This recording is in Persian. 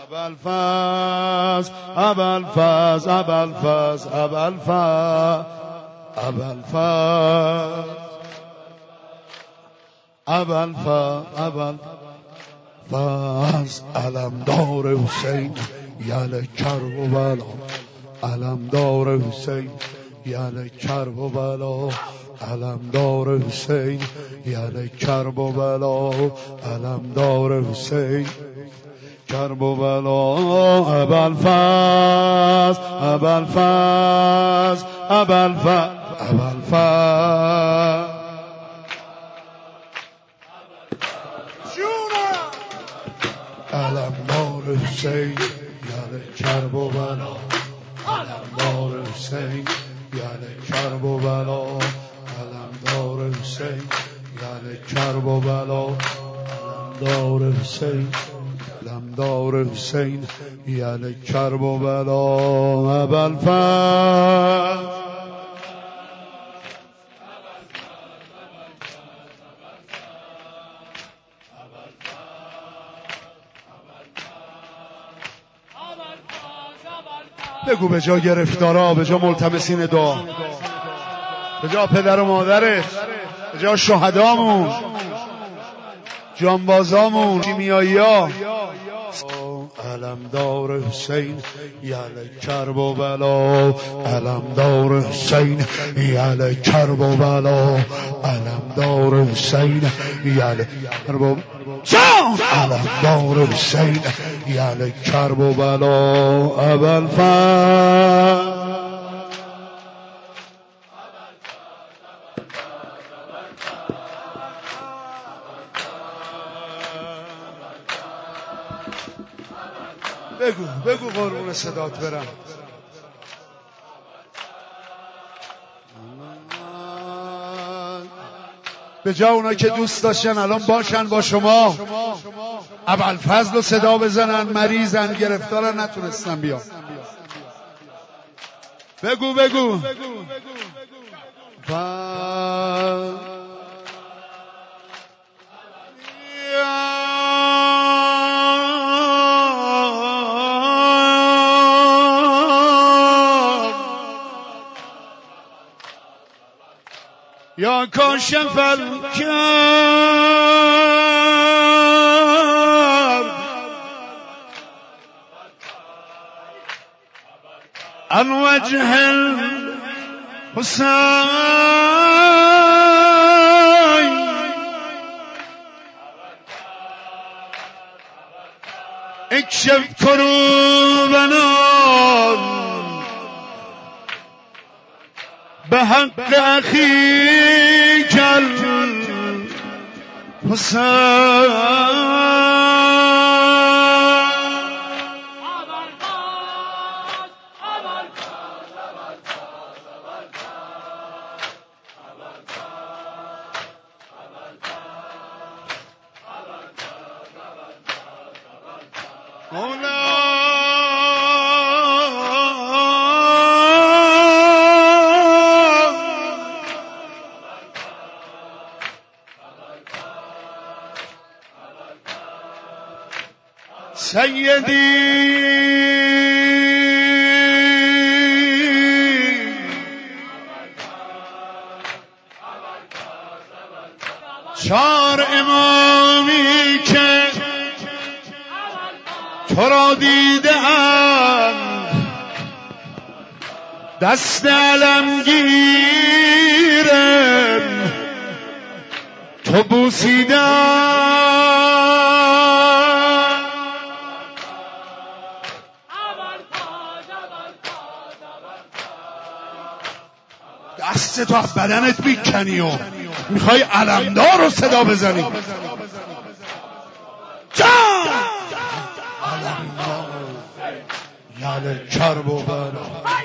ابوالفضل ابوالفضل ابوالفضل ابوالفضل ابوالفضل ابوالفضل علمدار حسین یل کرب و بلا علمدار حسین یل کرب و بلا علمدار حسین یل کرب و بلا علمدار حسین کرب و بلا ابوالفضل ابوالفضل ابوالفضل ابوالفضل علمدار حسین یل کرب و بلا علمدار حسین یل کرب و بلا علمدار حسین یل کرب و بلا علمدار حسین علمدار حسین یل کرب و بلا ابوالفضل بگو به جا گرفتارا، به جا ملتمسین دعا، به جا پدر و مادرت، به جا شهدامون، جانبازامون، کیمیایی‌ها. علمدار حسین یل کرب و بلا علمدار حسین یل کرب و بلا علمدار حسین یل کرب و علمدار حسین یل کرب و بلا ابوالفضل بگو قربون صدات برم. به جا اونا که دوست داشتن الان باشن با شما، ابوالفضل رو صدا بزنن، مریضن، گرفتارن، نتونستن بیان. بگو یا کاشف الکرب عن وجه الحسین اکشف کروبنا به حق اخیک الحسین. سیدی چار امامی که تو را دیدند دست علمگیرم تو بوسیدند دست تو از بدنت میکنی و میخوای علمدار رو صدا بزنی. جان علمدار یل کرب و بلا